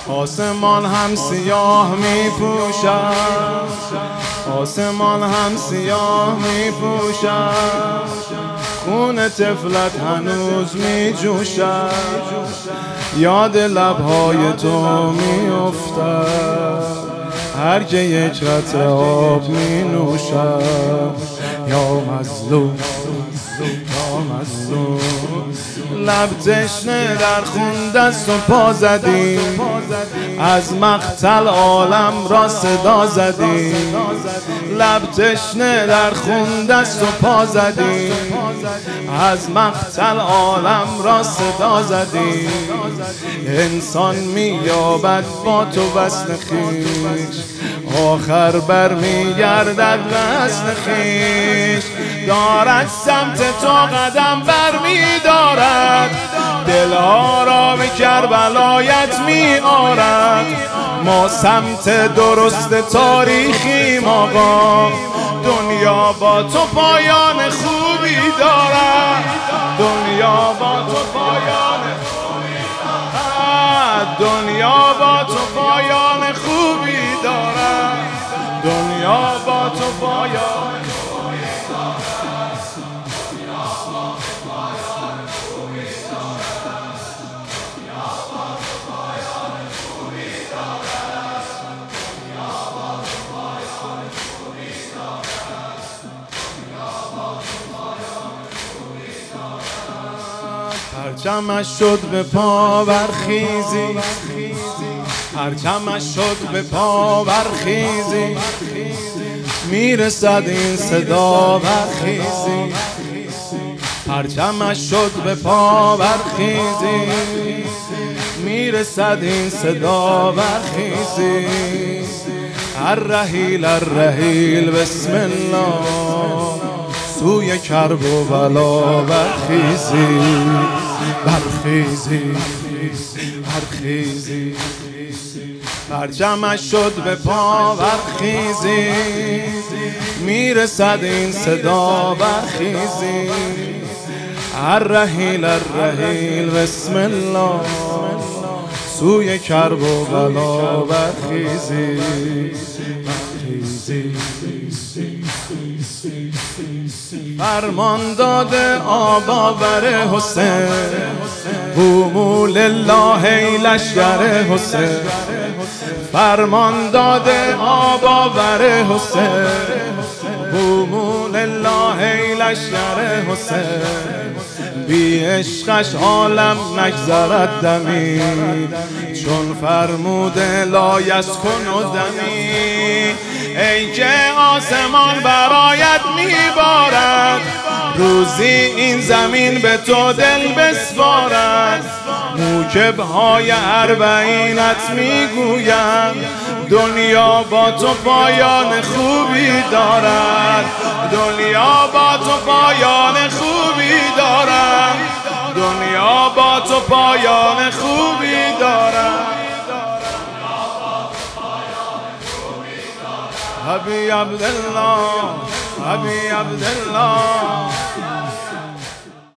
آسمان هم سیاه می پوشد، آسمان هم سیاه می پوشد، خون طفلت هنوز می جوشد، یاد لبهای تو می افتد هر که یک قطره آب می نوشد. یا مظلوم یا مظلوم، لب تشنه در خون دست و پا زدی، از مقتل عالم را صدا زدی. لب تشنه در خون دست و پا زدی، از مقتل عالم را صدا زدی. انسان می‌یابد با تو وصل خویش، آخر برمیگردد وصل خویش. دارد سمت تو قدم برمی‌دارد، دلها را به کربلایت می‌آرد. ما سمت درست تاریخیم آقا، دنیا با تو پایان خوبی دارد. دنیا با تو پایان خوبی دارد، دنیا با تو پایان خوبی دارد، دنیا با تو پایان خوبی دارد. پرچمش شد به پا برخیزی، پرچمش شد به پا برخیزی، میرسد این صدا برخیزی. پرچمش شد به پا برخیزی، میرسد این صدا برخیزی. الرحیل الرحیل بسم الله، سوی کرب و بلا برخیزی، برخیزی، برخیزی. پرچمش شد به پا برخیزی، میرسد این صدا برخیزی. الرحیل الرحیل بسم الله، سوی کرب و بلا برخیزی، برخیزی. فرمان داده آب آور حسین، قوموا لله ای لشکر حسین. فرمان داده آب آور حسین، قوموا لله ای لشکر حسین. بی عشقش عالم نگذرد دمی، چون فرموده لا یسکن دمی. ای که آسمان برایت میبارد، روزی این زمین به تو دل بسپارد. موکبهای اربعینت میگویند، دنیا با تو پایان خوبی دارد. دنیا با تو پایان خوبی دارد، دنیا با تو پایان خوبی دارد. ابی عبدالله، ابی عبدالله.